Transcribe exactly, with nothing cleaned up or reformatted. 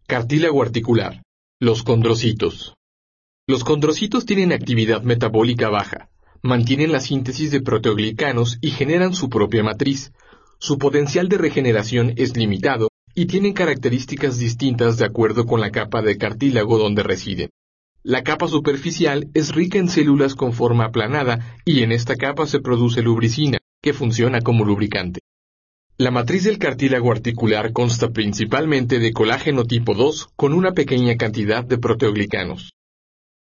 Cartílago articular. Los condrocitos. Los condrocitos tienen actividad metabólica baja, mantienen la síntesis de proteoglicanos y generan su propia matriz. Su potencial de regeneración es limitado y tienen características distintas de acuerdo con la capa de cartílago donde residen. La capa superficial es rica en células con forma aplanada y en esta capa se produce lubricina, que funciona como lubricante. La matriz del cartílago articular consta principalmente de colágeno tipo dos con una pequeña cantidad de proteoglicanos.